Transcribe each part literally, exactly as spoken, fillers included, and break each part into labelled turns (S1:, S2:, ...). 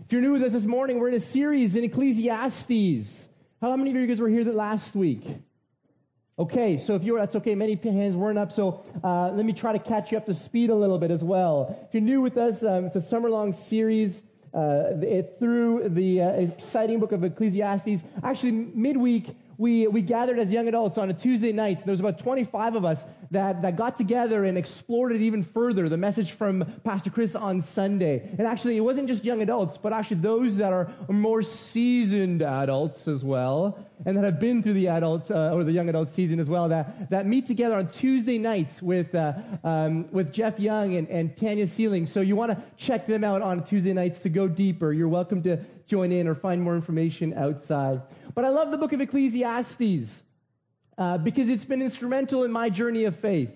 S1: If you're new with us this morning, we're in a series in Ecclesiastes. How many of you guys were here last week? Okay, so if you were, that's okay. Many hands weren't up, so uh, let me try to catch you up to speed a little bit as well. If you're new with us, um, it's a summer-long series uh, it, through the uh, exciting book of Ecclesiastes. Actually, midweek, we we gathered as young adults on a Tuesday night. There was about twenty-five of us that, that got together and explored it even further, the message from Pastor Chris on Sunday. And actually, it wasn't just young adults, but actually those that are more seasoned adults as well, and that have been through the adult uh, or the young adult season as well, that, that meet together on Tuesday nights with uh, um, with Jeff Young and, and Tanya Sealing. So you want to check them out on Tuesday nights to go deeper. You're welcome to join in or find more information outside. But I love the book of Ecclesiastes uh, because it's been instrumental in my journey of faith.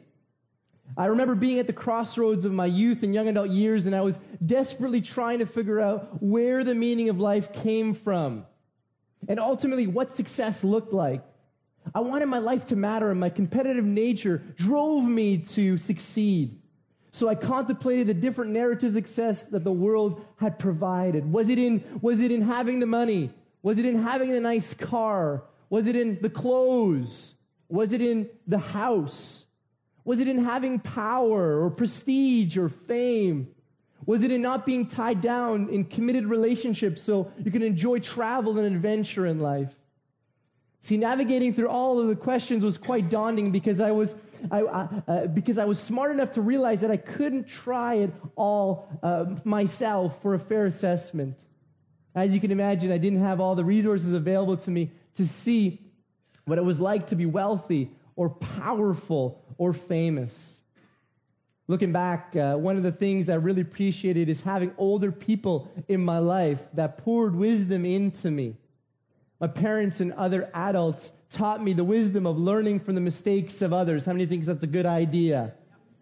S1: I remember being at the crossroads of my youth and young adult years, and I was desperately trying to figure out where the meaning of life came from and ultimately what success looked like. I wanted my life to matter, and my competitive nature drove me to succeed. So I contemplated the different narratives of success that the world had provided. Was it in, was it in having the money? Was it in having the nice car? Was it in the clothes? Was it in the house? Was it in having power or prestige or fame? Was it in not being tied down in committed relationships so you can enjoy travel and adventure in life? See, navigating through all of the questions was quite daunting because I was I, uh, because I was smart enough to realize that I couldn't try it all uh, myself for a fair assessment. As you can imagine, I didn't have all the resources available to me to see what it was like to be wealthy or powerful or famous. Looking back, uh, one of the things I really appreciated is having older people in my life that poured wisdom into me. My parents and other adults taught me the wisdom of learning from the mistakes of others. How many think that's a good idea?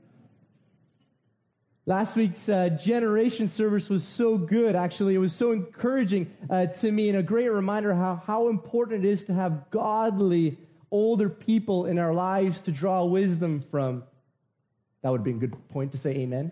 S1: Last week's uh, generation service was so good, actually. It was so encouraging uh, to me and a great reminder how, how important it is to have godly older people in our lives to draw wisdom from. That would be a good point to say amen.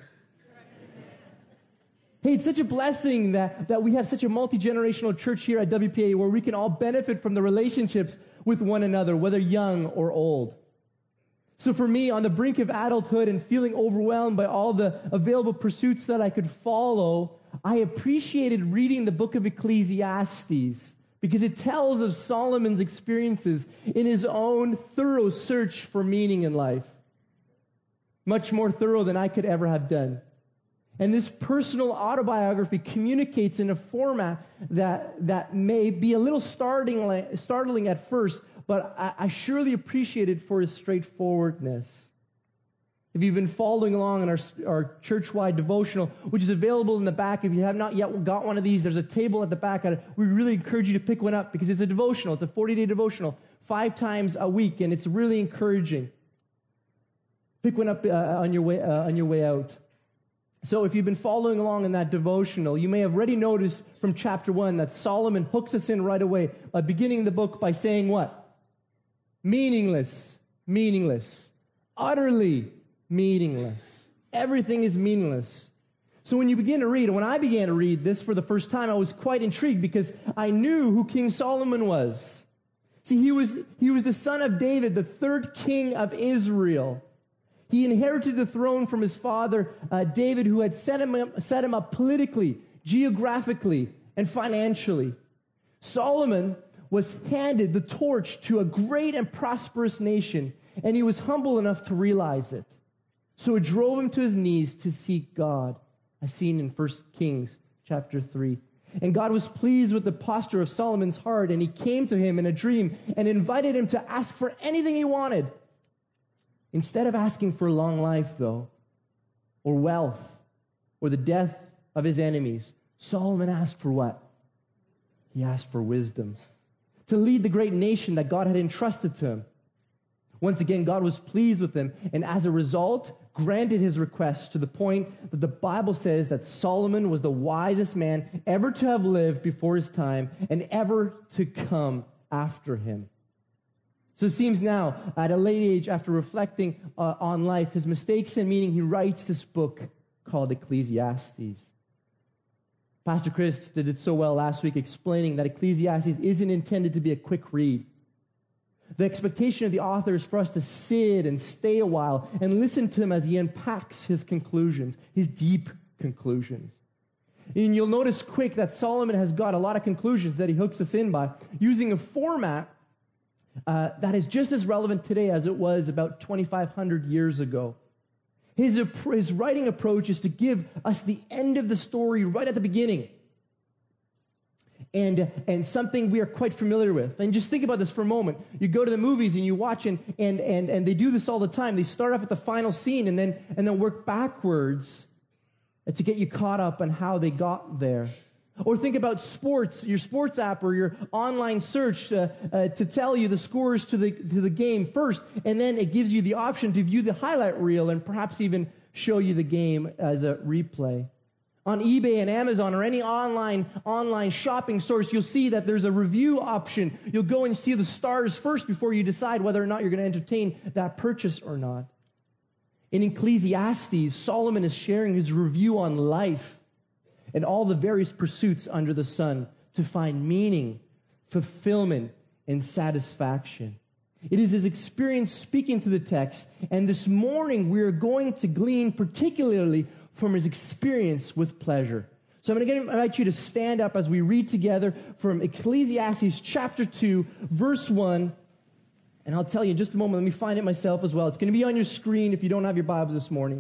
S1: Hey, it's such a blessing that, that we have such a multi-generational church here at W P A where we can all benefit from the relationships with one another, whether young or old. So for me, on the brink of adulthood and feeling overwhelmed by all the available pursuits that I could follow, I appreciated reading the book of Ecclesiastes because it tells of Solomon's experiences in his own thorough search for meaning in life. Much more thorough than I could ever have done. And this personal autobiography communicates in a format that, that may be a little startling, startling at first, but I, I surely appreciate it for its straightforwardness. If you've been following along in our, our church-wide devotional, which is available in the back, if you have not yet got one of these, there's a table at the back. We really encourage you to pick one up because it's a devotional. It's a forty-day devotional, five times a week, and it's really encouraging. Pick one up uh, on your way uh, on your way out. So if you've been following along in that devotional, you may have already noticed from chapter one that Solomon hooks us in right away by beginning the book by saying what? Meaningless, meaningless, utterly meaningless. Everything is meaningless. So when you begin to read, and when I began to read this for the first time, I was quite intrigued because I knew who King Solomon was. See, he was, he was the son of David, the third king of Israel. He inherited the throne from his father, uh, David, who had set him, up, set him up politically, geographically, and financially. Solomon was handed the torch to a great and prosperous nation, and he was humble enough to realize it. So it drove him to his knees to seek God, as seen in First Kings chapter three. And God was pleased with the posture of Solomon's heart, and he came to him in a dream and invited him to ask for anything he wanted. Instead of asking for long life, though, or wealth, or the death of his enemies, Solomon asked for what? He asked for wisdom to lead the great nation that God had entrusted to him. Once again, God was pleased with him, and as a result, granted his request to the point that the Bible says that Solomon was the wisest man ever to have lived before his time and ever to come after him. So it seems now, at a late age, after reflecting uh, on life, his mistakes and meaning, he writes this book called Ecclesiastes. Pastor Chris did it so well last week explaining that Ecclesiastes isn't intended to be a quick read. The expectation of the author is for us to sit and stay a while and listen to him as he unpacks his conclusions, his deep conclusions. And you'll notice quick that Solomon has got a lot of conclusions that he hooks us in by using a format uh, that is just as relevant today as it was about twenty-five hundred years ago. His, his writing approach is to give us the end of the story right at the beginning. And, and something we are quite familiar with. And just think about this for a moment. You go to the movies and you watch, and, and, and, and they do this all the time. They start off at the final scene and then, and then work backwards to get you caught up on how they got there. Or think about sports, your sports app or your online search uh, uh, to tell you the scores to the, to the game first, and then it gives you the option to view the highlight reel and perhaps even show you the game as a replay. On eBay and Amazon or any online online shopping source, you'll see that there's a review option. You'll go and see the stars first before you decide whether or not you're going to entertain that purchase or not. In Ecclesiastes, Solomon is sharing his review on life and all the various pursuits under the sun to find meaning, fulfillment, and satisfaction. It is his experience speaking through the text, and this morning we are going to glean particularly from his experience with pleasure. So I'm going to invite you to stand up as we read together from Ecclesiastes chapter two, verse one. And I'll tell you in just a moment, let me find it myself as well. It's going to be on your screen if you don't have your Bibles this morning.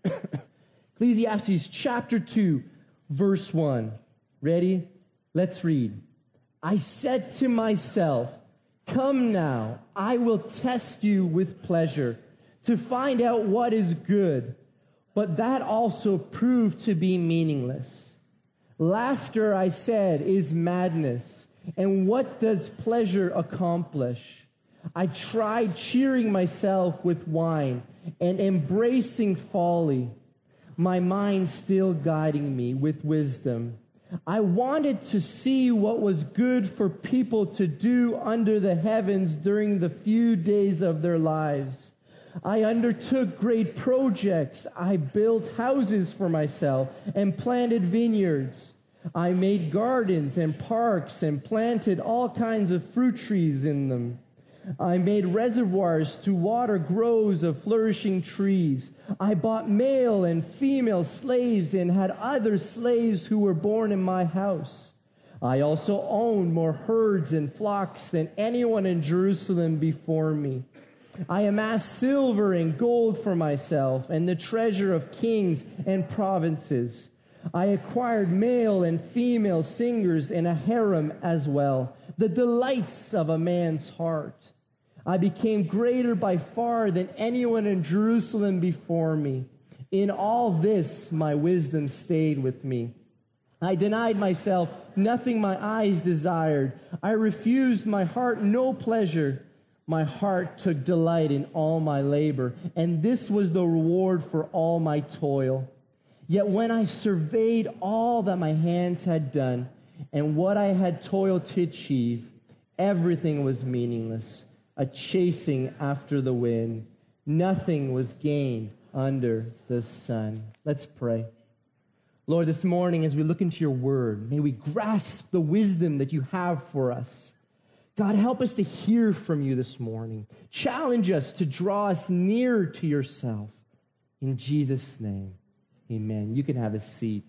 S1: Ecclesiastes chapter two, verse one. Ready? Let's read. I said to myself, come now, I will test you with pleasure to find out what is good. But that also proved to be meaningless. Laughter, I said, is madness. And what does pleasure accomplish? I tried cheering myself with wine and embracing folly, my mind still guiding me with wisdom. I wanted to see what was good for people to do under the heavens during the few days of their lives. I undertook great projects. I built houses for myself and planted vineyards. I made gardens and parks and planted all kinds of fruit trees in them. I made reservoirs to water groves of flourishing trees. I bought male and female slaves and had other slaves who were born in my house. I also owned more herds and flocks than anyone in Jerusalem before me. I amassed silver and gold for myself and the treasure of kings and provinces. I acquired male and female singers and a harem as well, the delights of a man's heart. I became greater by far than anyone in Jerusalem before me. In all this, my wisdom stayed with me. I denied myself nothing my eyes desired. I refused my heart no pleasure. My heart took delight in all my labor, and this was the reward for all my toil. Yet when I surveyed all that my hands had done and what I had toiled to achieve, everything was meaningless, a chasing after the wind. Nothing was gained under the sun. Let's pray. Lord, this morning as we look into your word, may we grasp the wisdom that you have for us. God, help us to hear from you this morning. Challenge us to draw us nearer to yourself. In Jesus' name, amen. You can have a seat.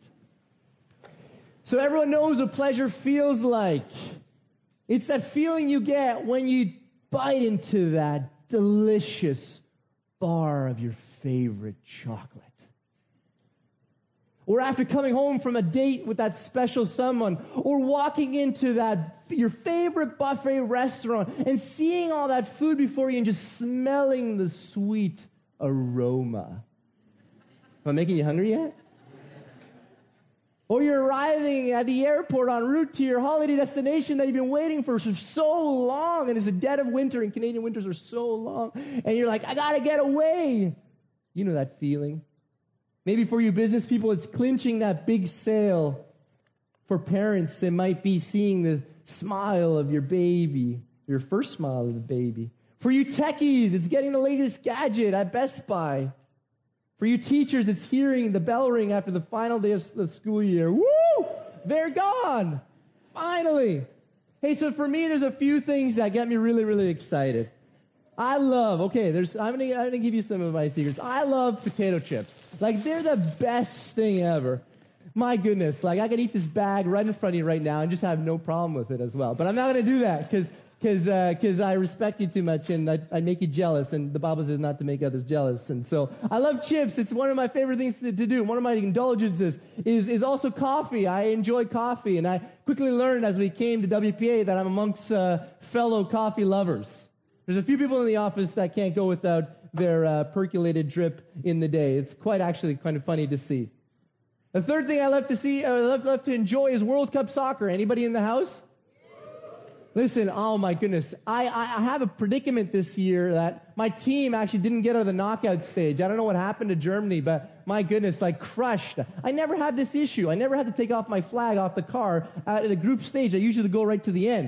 S1: So everyone knows what pleasure feels like. It's that feeling you get when you bite into that delicious bar of your favorite chocolate. Or after coming home from a date with that special someone, or walking into that your favorite buffet restaurant and seeing all that food before you and just smelling the sweet aroma. Am I making you hungry yet? Or you're arriving at the airport en route to your holiday destination that you've been waiting for for so long, and it's the dead of winter, and Canadian winters are so long, and you're like, I gotta get away. You know that feeling. Maybe for you business people, it's clinching that big sale. For parents, it might be seeing the smile of your baby, your first smile of the baby. For you techies, it's getting the latest gadget at Best Buy. For you teachers, it's hearing the bell ring after the final day of the school year. Woo! They're gone. Finally. Hey, so for me, there's a few things that get me really, really excited. I love, okay, there's, I'm gonna, I'm gonna give you some of my secrets. I love potato chips. Like, they're the best thing ever. My goodness, like, I could eat this bag right in front of you right now and just have no problem with it as well. But I'm not gonna do that, because because because uh, I respect you too much, and I, I make you jealous, and the Bible says not to make others jealous. And so I love chips. It's one of my favorite things to, to do. One of my indulgences is, is also coffee. I enjoy coffee, and I quickly learned as we came to W P A that I'm amongst uh, fellow coffee lovers. There's a few people in the office that can't go without their uh, percolated drip in the day. It's quite actually kind of funny to see. The third thing I love to see, I love, love to enjoy is World Cup soccer. Anybody in the house? Listen, oh my goodness. I, I have a predicament this year that my team actually didn't get out of the knockout stage. I don't know what happened to Germany, but my goodness, like crushed. I never had this issue. I never had to take off my flag off the car at the group stage. I usually go right to the end.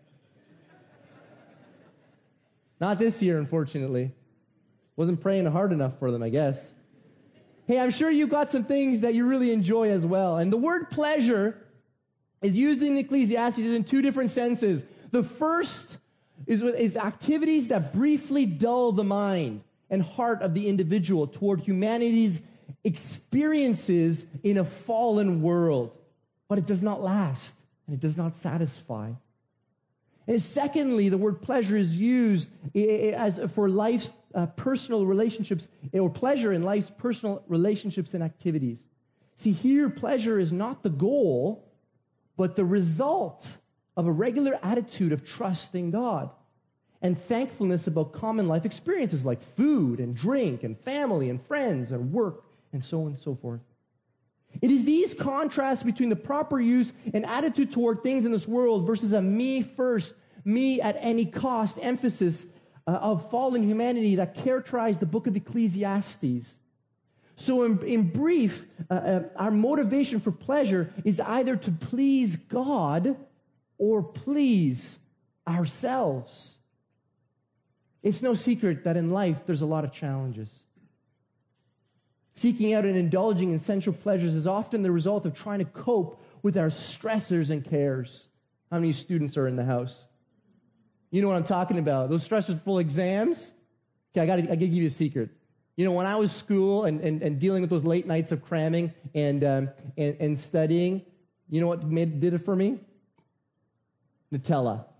S1: Not this year, unfortunately. Wasn't praying hard enough for them, I guess. Hey, I'm sure you got some things that you really enjoy as well. And the word pleasure is used in Ecclesiastes in two different senses. The first is, is activities that briefly dull the mind and heart of the individual toward humanity's experiences in a fallen world. But it does not last, and it does not satisfy. And secondly, the word pleasure is used as for life's uh, personal relationships, or pleasure in life's personal relationships and activities. See, here, pleasure is not the goal, but the result of a regular attitude of trusting God and thankfulness about common life experiences like food and drink and family and friends and work and so on and so forth. It is these contrasts between the proper use and attitude toward things in this world versus a me first, me at any cost emphasis uh, of fallen humanity that characterize the book of Ecclesiastes. So in, in brief, uh, uh, our motivation for pleasure is either to please God or please ourselves. It's no secret that in life there's a lot of challenges. Seeking out and indulging in sensual pleasures is often the result of trying to cope with our stressors and cares. How many students are in the house? You know what I'm talking about. Those stressors full exams. Okay, I got to I give you a secret. You know, when I was school and, and, and dealing with those late nights of cramming and um, and, and studying, you know what made, did it for me? Nutella.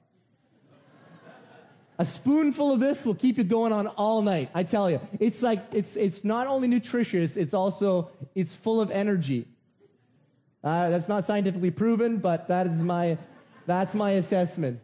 S1: A spoonful of this will keep you going on all night, I tell you. It's like, it's it's not only nutritious, it's also, it's full of energy. Uh, that's not scientifically proven, but that is my, that's my assessment.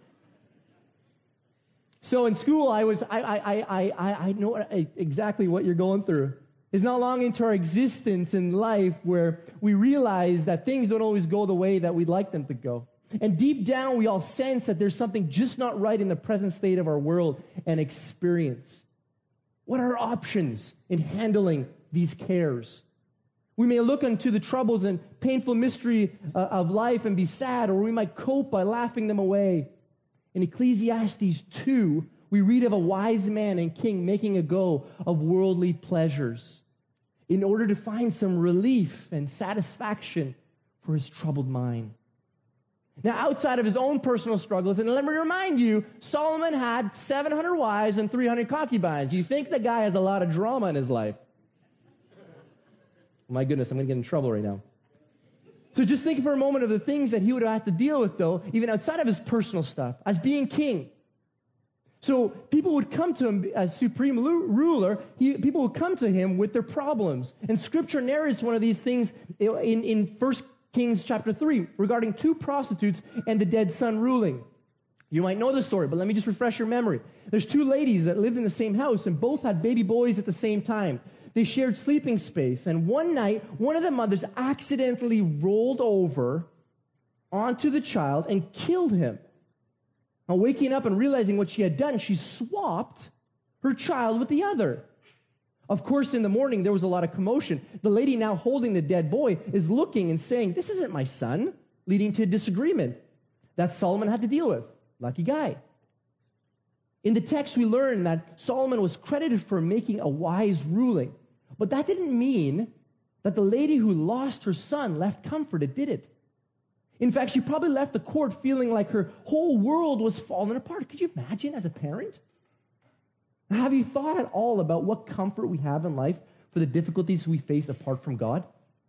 S1: So in school, I was, I, I, I, I, I know exactly what you're going through. It's not long into our existence in life where we realize that things don't always go the way that we'd like them to go. And deep down, we all sense that there's something just not right in the present state of our world and experience. What are our options in handling these cares? We may look into the troubles and painful mystery uh, of life and be sad, or we might cope by laughing them away. In Ecclesiastes two, we read of a wise man and king making a go of worldly pleasures in order to find some relief and satisfaction for his troubled mind. Now, outside of his own personal struggles, and let me remind you, Solomon had seven hundred wives and three hundred concubines. You think the guy has a lot of drama in his life. My goodness, I'm going to get in trouble right now. So just think for a moment of the things that he would have to deal with, though, even outside of his personal stuff, as being king. So people would come to him as supreme ruler. He, people would come to him with their problems. And Scripture narrates one of these things in, in First Kings chapter three regarding two prostitutes and the dead son ruling. You might know the story, but let me just refresh your memory. There's two ladies that lived in the same house and both had baby boys at the same time. They shared sleeping space, and one night, one of the mothers accidentally rolled over onto the child and killed him. Now, waking up and realizing what she had done, she swapped her child with the other. Of course, in the morning, there was a lot of commotion. The lady now holding the dead boy is looking and saying, "This isn't my son," leading to a disagreement that Solomon had to deal with. Lucky guy. In the text, we learn that Solomon was credited for making a wise ruling. But that didn't mean that the lady who lost her son left comforted, did it? In fact, she probably left the court feeling like her whole world was falling apart. Could you imagine as a parent? Have you thought at all about what comfort we have in life for the difficulties we face apart from God?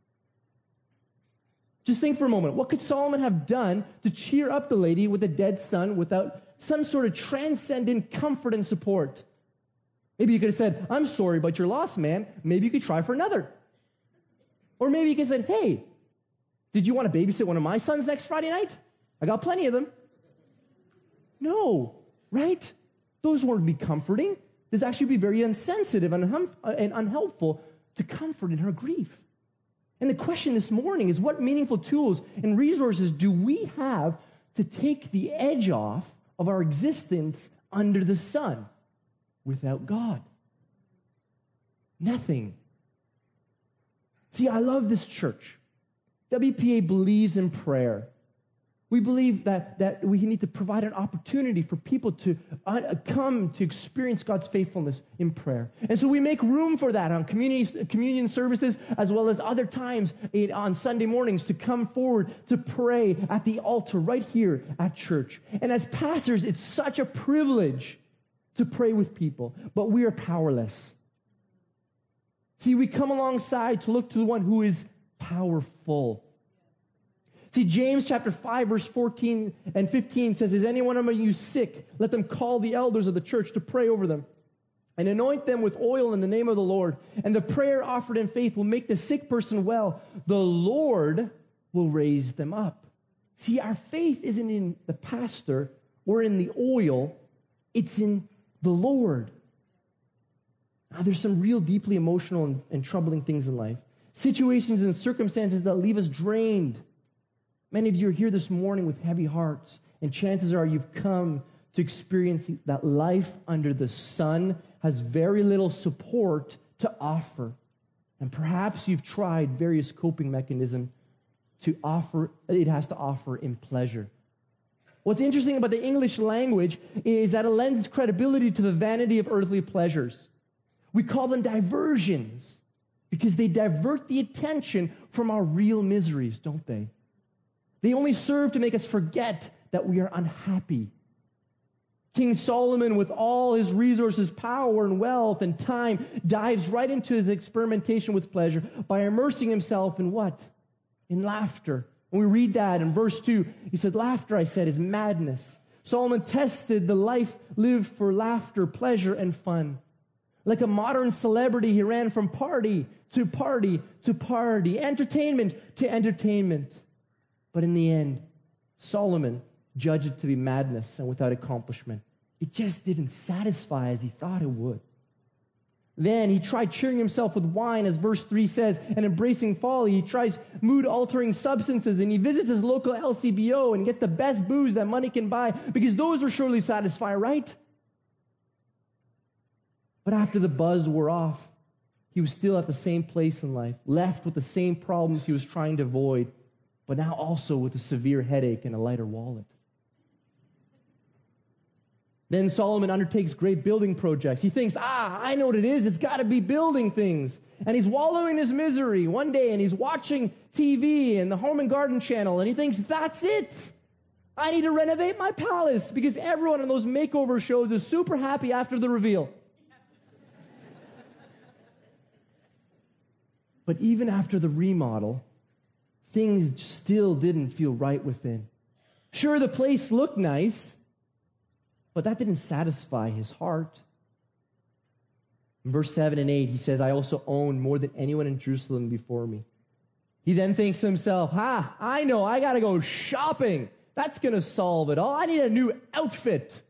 S1: Just think for a moment. What could Solomon have done to cheer up the lady with a dead son without some sort of transcendent comfort and support? Maybe you could have said, I'm sorry about your loss, ma'am. Maybe you could try for another. Or maybe you could have said, hey, did you want to babysit one of my sons next Friday night? I got plenty of them. No, right? Those won't be comforting. This actually be very insensitive and, unhum- and unhelpful to comfort in her grief. And the question this morning is, what meaningful tools and resources do we have to take the edge off of our existence under the sun without God? Nothing. See, I love this church. W P A believes in prayer. We believe that, that we need to provide an opportunity for people to uh, come to experience God's faithfulness in prayer. And so we make room for that on community, communion services as well as other times in, on Sunday mornings to come forward to pray at the altar right here at church. And as pastors, it's such a privilege to pray with people, but we are powerless. See, we come alongside to look to the one who is powerful. See, James chapter five, verse fourteen and fifteen says, is anyone among you sick? Let them call the elders of the church to pray over them and anoint them with oil in the name of the Lord. And the prayer offered in faith will make the sick person well. The Lord will raise them up. See, our faith isn't in the pastor or in the oil. It's in the Lord. Now, there's some real deeply emotional and, and troubling things in life. Situations and circumstances that leave us drained. Many of you are here this morning with heavy hearts, and chances are you've come to experience that life under the sun has very little support to offer. And perhaps you've tried various coping mechanisms to offer, it has to offer in pleasure. What's interesting about the English language is that it lends credibility to the vanity of earthly pleasures. We call them diversions because they divert the attention from our real miseries, don't they? They only serve to make us forget that we are unhappy. King Solomon, with all his resources, power, and wealth, and time, dives right into his experimentation with pleasure by immersing himself in what? In laughter. When we read that in verse two, he said, laughter, I said, is madness. Solomon tested the life lived for laughter, pleasure, and fun. Like a modern celebrity, he ran from party to party to party, entertainment to entertainment. But in the end, Solomon judged it to be madness and without accomplishment. It just didn't satisfy as he thought it would. Then he tried cheering himself with wine, as verse three says, and embracing folly. He tries mood-altering substances, and he visits his local L C B O and gets the best booze that money can buy, because those will surely satisfy, right? But after the buzz wore off, he was still at the same place in life, left with the same problems he was trying to avoid, but now also with a severe headache and a lighter wallet. Then Solomon undertakes great building projects. He thinks, ah, I know what it is. It's got to be building things. And he's wallowing in his misery one day, and he's watching T V and the Home and Garden channel, and he thinks, that's it. I need to renovate my palace, because everyone in those makeover shows is super happy after the reveal. But even after the remodel, things still didn't feel right within. Sure, the place looked nice, but that didn't satisfy his heart. In verse seven and eight, he says, I also own more than anyone in Jerusalem before me. He then thinks to himself, ha, I know, I got to go shopping. That's going to solve it all. I need a new outfit.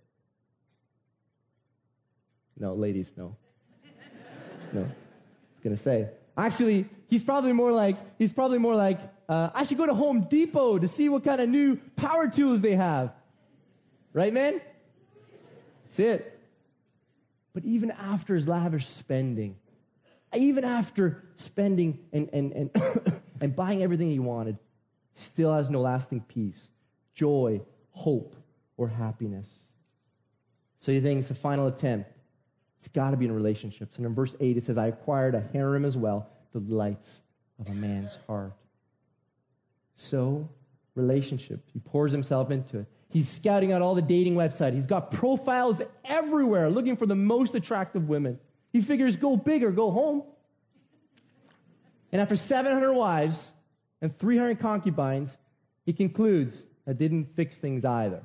S1: No, ladies, no. No. I was going to say. Actually, he's probably more like, he's probably more like, uh, I should go to Home Depot to see what kind of new power tools they have. Right, man? That's it. But even after his lavish spending, even after spending and, and, and, and buying everything he wanted, he still has no lasting peace, joy, hope, or happiness. So he thinks a final attempt. It's got to be in relationships. And in verse eight, it says, I acquired a harem as well, the delights of a man's heart. So relationship. He pours himself into it. He's scouting out all the dating websites. He's got profiles everywhere looking for the most attractive women. He figures, go big or go home. And after seven hundred wives and three hundred concubines, he concludes that didn't fix things either.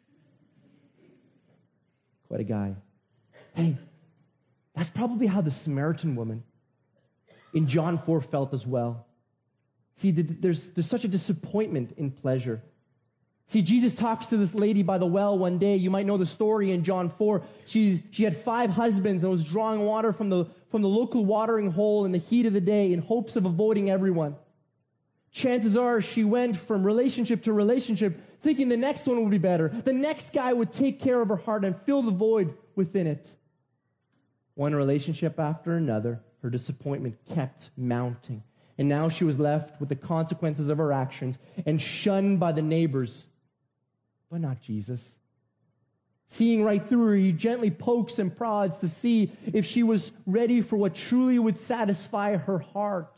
S1: Quite a guy. Hey, that's probably how the Samaritan woman in John four felt as well. See, there's, there's such a disappointment in pleasure. See, Jesus talks to this lady by the well one day. You might know the story in John four. She, she had five husbands and was drawing water from the, from the local watering hole in the heat of the day in hopes of avoiding everyone. Chances are she went from relationship to relationship thinking the next one would be better. The next guy would take care of her heart and fill the void within it. One relationship after another, her disappointment kept mounting. And now she was left with the consequences of her actions and shunned by the neighbors, but not Jesus. Seeing right through her, he gently pokes and prods to see if she was ready for what truly would satisfy her heart.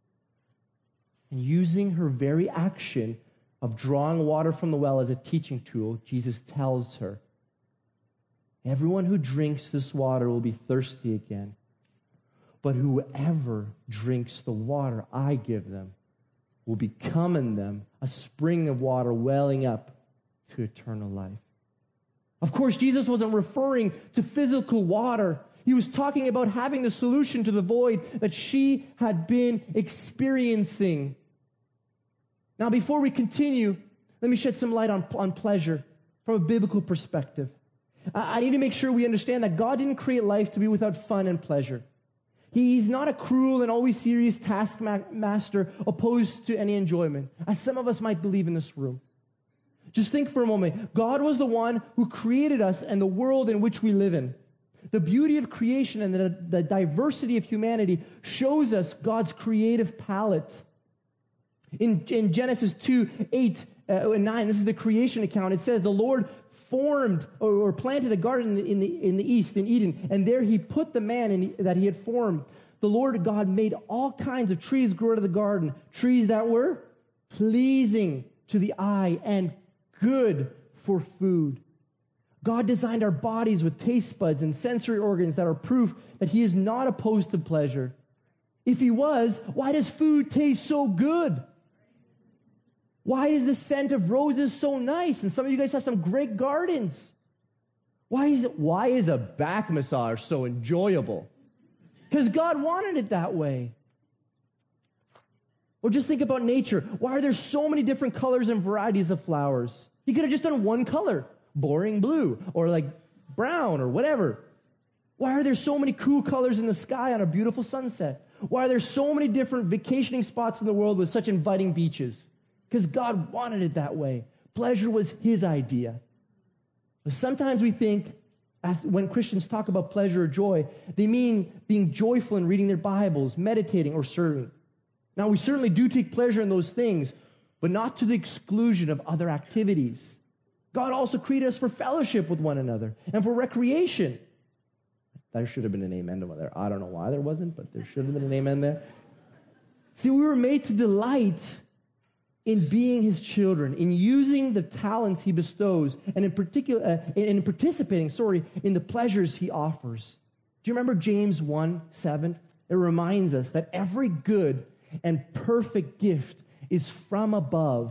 S1: And using her very action of drawing water from the well as a teaching tool, Jesus tells her, everyone who drinks this water will be thirsty again. But whoever drinks the water I give them will become in them a spring of water welling up to eternal life. Of course, Jesus wasn't referring to physical water. He was talking about having the solution to the void that she had been experiencing. Now, before we continue, let me shed some light on, on pleasure from a biblical perspective. I, I need to make sure we understand that God didn't create life to be without fun and pleasure. He's not a cruel and always serious taskmaster opposed to any enjoyment, as some of us might believe in this room. Just think for a moment. God was the one who created us and the world in which we live in. The beauty of creation and the, the diversity of humanity shows us God's creative palette. In, in Genesis two, eight, uh, and nine, this is the creation account. It says, the Lord formed or, or planted a garden in the, in the east, in Eden, and there he put the man in, that he had formed. The Lord God made all kinds of trees grow out of the garden, trees that were pleasing to the eye and good for food. God designed our bodies with taste buds and sensory organs that are proof that he is not opposed to pleasure. If he was, why does food taste so good? Why is the scent of roses so nice? And some of you guys have some great gardens. Why is it, why is a back massage so enjoyable? Because God wanted it that way. Or just think about nature. Why are there so many different colors and varieties of flowers? He could have just done one color, boring blue, or like brown, or whatever. Why are there so many cool colors in the sky on a beautiful sunset? Why are there so many different vacationing spots in the world with such inviting beaches? Because God wanted it that way. Pleasure was his idea. But sometimes we think, as when Christians talk about pleasure or joy, they mean being joyful in reading their Bibles, meditating, or serving. Now, we certainly do take pleasure in those things, but not to the exclusion of other activities. God also created us for fellowship with one another and for recreation. There should have been an amen over there. I don't know why there wasn't, but there should have been an amen there. See, we were made to delight in being his children, in using the talents he bestows, and in particular, uh, in participating, sorry, in the pleasures he offers. Do you remember James one seven? It reminds us that every good and perfect gift is from above,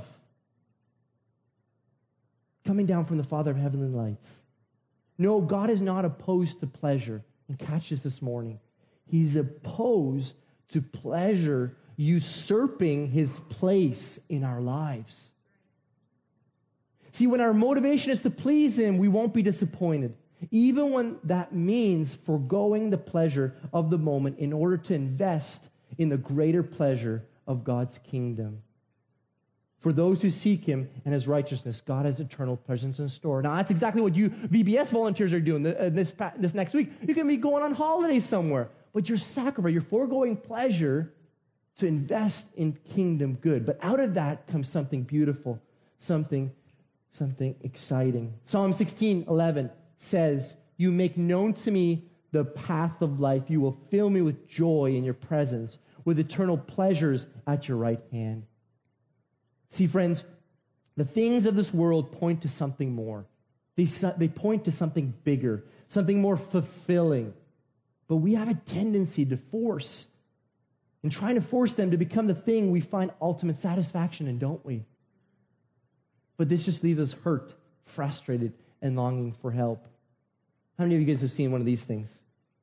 S1: coming down from the Father of heavenly lights. No, God is not opposed to pleasure. And catch this this morning. He's opposed to pleasure usurping his place in our lives. See, when our motivation is to please him, we won't be disappointed, even when that means foregoing the pleasure of the moment in order to invest in the greater pleasure of God's kingdom. For those who seek him and his righteousness, God has eternal presence in store. Now, that's exactly what you V B S volunteers are doing this, this next week. You can be going on holiday somewhere, but you're sacrificing, you're foregoing pleasure to invest in kingdom good. But out of that comes something beautiful, something, something exciting. Psalm sixteen eleven says, you make known to me the path of life. You will fill me with joy in your presence, with eternal pleasures at your right hand. See, friends, The things of this world point to something more. They, they point to something bigger, something more fulfilling. But we have a tendency to force, and trying to force them to become the thing we find ultimate satisfaction in, don't we? But this just leaves us hurt, frustrated, and longing for help. How many of you guys have seen one of these things?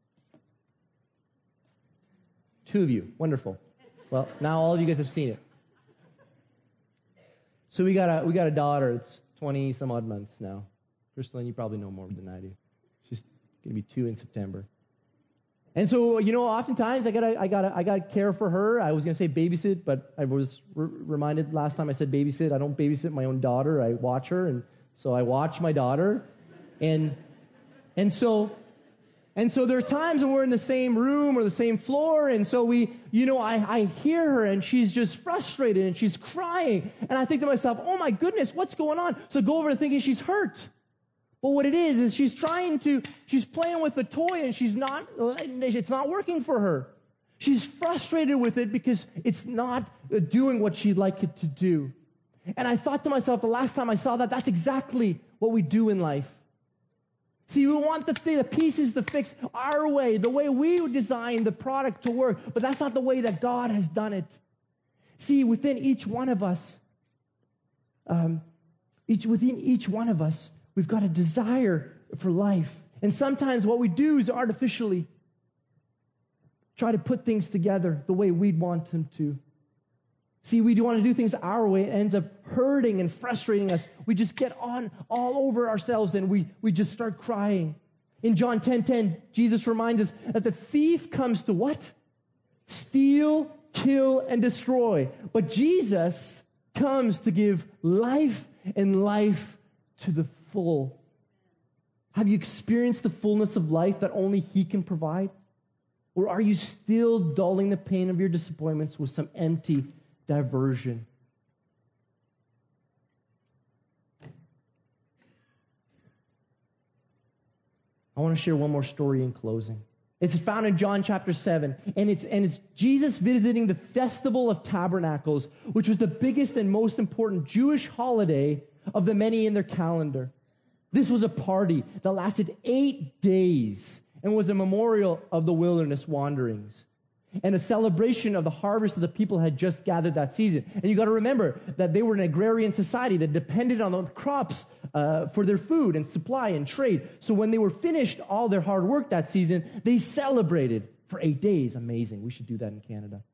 S1: Two of you. Wonderful. Well, now all of you guys have seen it. So we got a we got a daughter. It's twenty some odd months now. Crystalline, you probably know more than I do. She's going to be two in September. And so, you know, oftentimes I gotta I gotta I gotta care for her. I was going to say babysit, but I was re- reminded last time I said babysit. I don't babysit my own daughter. I watch her, and so I watch my daughter, and and so. And so there are times when we're in the same room or the same floor, and so we, you know, I, I hear her, and she's just frustrated, and she's crying, and I think to myself, oh my goodness, what's going on? So I go over to thinking she's hurt. But what it is, is she's trying to, she's playing with the toy, and she's not, it's not working for her. She's frustrated with it because it's not doing what she'd like it to do. And I thought to myself, the last time I saw that, that's exactly what we do in life. See, we want the, the pieces to fix our way, the way we design the product to work, but that's not the way that God has done it. See, within each one of us, um, each within each one of us, we've got a desire for life. And sometimes what we do is artificially try to put things together the way we'd want them to. See, we do want to do things our way. It ends up hurting and frustrating us. We just get on all over ourselves, and we, we just start crying. In John ten ten, Jesus reminds us that the thief comes to what? Steal, kill, and destroy. But Jesus comes to give life and life to the full. Have you experienced the fullness of life that only He can provide? Or are you still dulling the pain of your disappointments with some empty diversion? I want to share one more story in closing. It's found in John chapter seven, and it's and it's Jesus visiting the Festival of Tabernacles, which was the biggest and most important Jewish holiday of the many in their calendar. This was a party that lasted eight days and was a memorial of the wilderness wanderings and a celebration of the harvest that the people had just gathered that season. And you got to remember that they were an agrarian society that depended on the crops uh, for their food and supply and trade. So when they were finished all their hard work that season, they celebrated for eight days. Amazing. We should do that in Canada.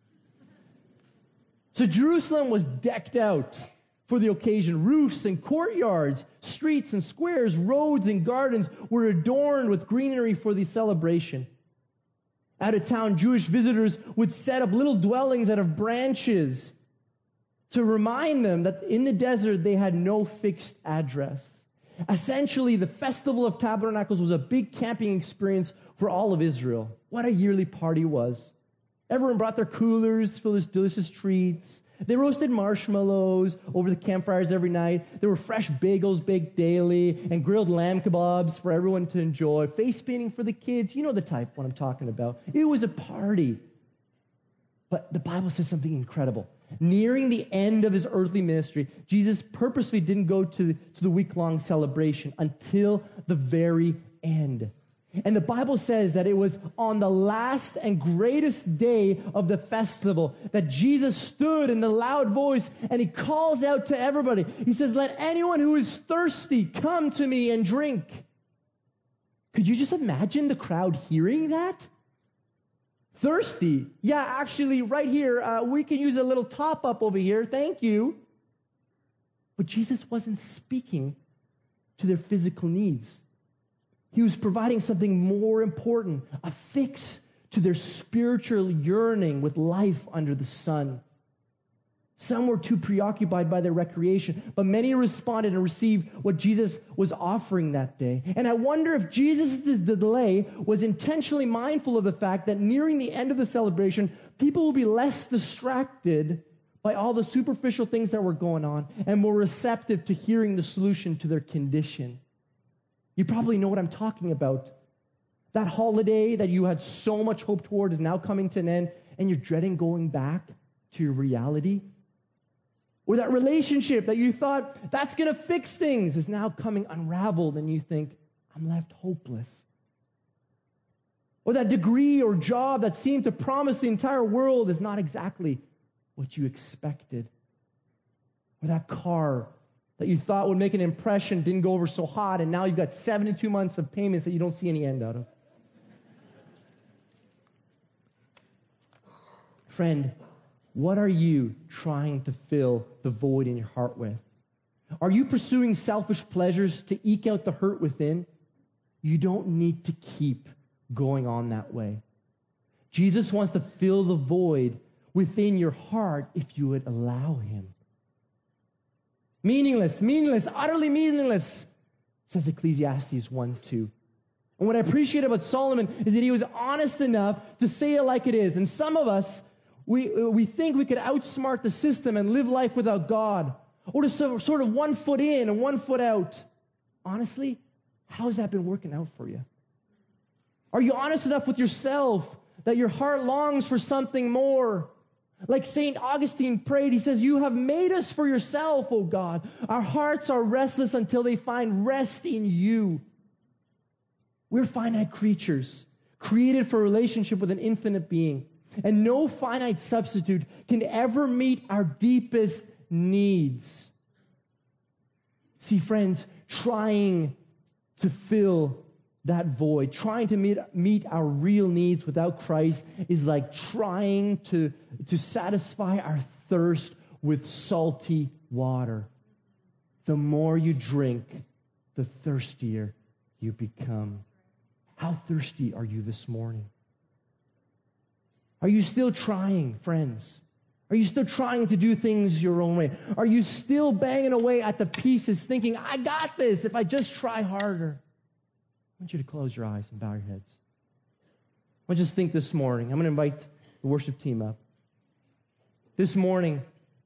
S1: So Jerusalem was decked out for the occasion. Roofs and courtyards, streets and squares, roads and gardens were adorned with greenery for the celebration. Out of town, Jewish visitors would set up little dwellings out of branches to remind them that in the desert they had no fixed address. Essentially, the Festival of Tabernacles was a big camping experience for all of Israel. What a yearly party was. Everyone brought their coolers, filled with delicious treats. They roasted marshmallows over the campfires every night. There were fresh bagels baked daily and grilled lamb kebabs for everyone to enjoy. Face painting for the kids. You know the type what I'm talking about. It was a party. But the Bible says something incredible. Nearing the end of his earthly ministry, Jesus purposely didn't go to the, to the week-long celebration until the very end. And the Bible says that it was on the last and greatest day of the festival that Jesus stood in the loud voice and he calls out to everybody. He says, "Let anyone who is thirsty come to me and drink." Could you just imagine the crowd hearing that? Thirsty. Yeah, actually, right here, uh, we can use a little top up over here. Thank you. But Jesus wasn't speaking to their physical needs. He was providing something more important, a fix to their spiritual yearning with life under the sun. Some were too preoccupied by their recreation, but many responded and received what Jesus was offering that day. And I wonder if Jesus' delay was intentionally mindful of the fact that nearing the end of the celebration, people will be less distracted by all the superficial things that were going on and more receptive to hearing the solution to their condition. You probably know what I'm talking about. That holiday that you had so much hope toward is now coming to an end, and you're dreading going back to your reality. Or that relationship that you thought that's going to fix things is now coming unraveled and you think, I'm left hopeless. Or that degree or job that seemed to promise the entire world is not exactly what you expected. Or that car that you thought would make an impression didn't go over so hot, and now you've got seventy-two months of payments that you don't see any end out of. Friend, what are you trying to fill the void in your heart with? Are you pursuing selfish pleasures to eke out the hurt within? You don't need to keep going on that way. Jesus wants to fill the void within your heart if you would allow him. Meaningless, meaningless, utterly meaningless, says Ecclesiastes one two. And what I appreciate about Solomon is that he was honest enough to say it like it is. And some of us, we, we think we could outsmart the system and live life without God, or to sort of one foot in and one foot out. Honestly, how has that been working out for you? Are you honest enough with yourself that your heart longs for something more? Like Saint Augustine prayed, he says, you have made us for yourself, O God. Our hearts are restless until they find rest in you. We're finite creatures, created for a relationship with an infinite being. And no finite substitute can ever meet our deepest needs. See, friends, trying to fill that void, trying to meet, meet our real needs without Christ is like trying to, to satisfy our thirst with salty water. The more you drink, the thirstier you become. How thirsty are you this morning? Are you still trying, friends? Are you still trying to do things your own way? Are you still banging away at the pieces thinking, I got this if I just try harder? I want you to close your eyes and bow your heads. I want you to think this morning. I'm going to invite the worship team up. This morning,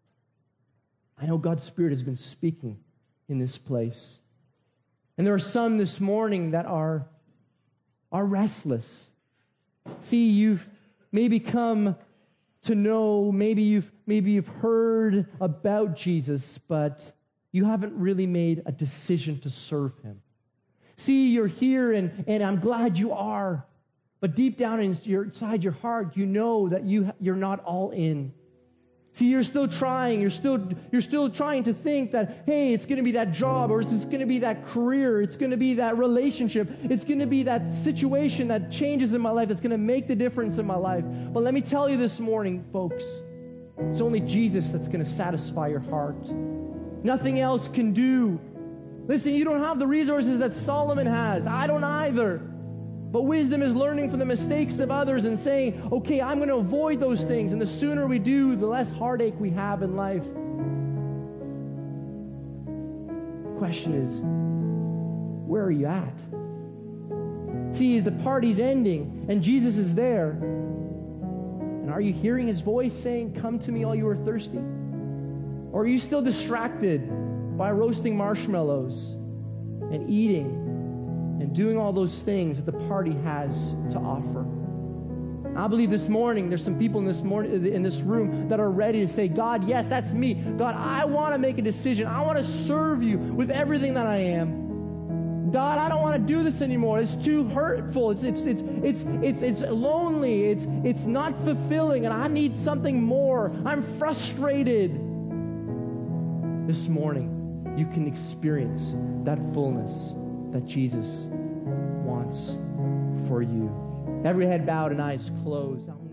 S1: I know God's Spirit has been speaking in this place. And there are some this morning that are, are restless. See, you've maybe come to know, maybe you've, maybe you've heard about Jesus, but you haven't really made a decision to serve him. See, you're here, and, and I'm glad you are. But deep down in your, inside your heart, you know that you, you're not all in. See, you're still trying. You're still, you're still trying to think that, hey, it's going to be that job, or it's going to be that career. It's going to be that relationship. It's going to be that situation that changes in my life that's going to make the difference in my life. But let me tell you this morning, folks, it's only Jesus that's going to satisfy your heart. Nothing else can do. Listen, you don't have the resources that Solomon has. I don't either. But wisdom is learning from the mistakes of others and saying, okay, I'm going to avoid those things. And the sooner we do, the less heartache we have in life. The question is, where are you at? See, the party's ending and Jesus is there. And are you hearing his voice saying, come to me all you are thirsty? Or are you still distracted by roasting marshmallows and eating and doing all those things that the party has to offer? I believe this morning there's some people in this morning in this room that are ready to say, God, yes, that's me. God, I want to make a decision. I want to serve you with everything that I am. God, I don't want to do this anymore. It's too hurtful. It's it's it's it's it's it's lonely. It's it's not fulfilling, and I need something more. I'm frustrated. This morning, you can experience that fullness that Jesus wants for you. Every head bowed and eyes closed.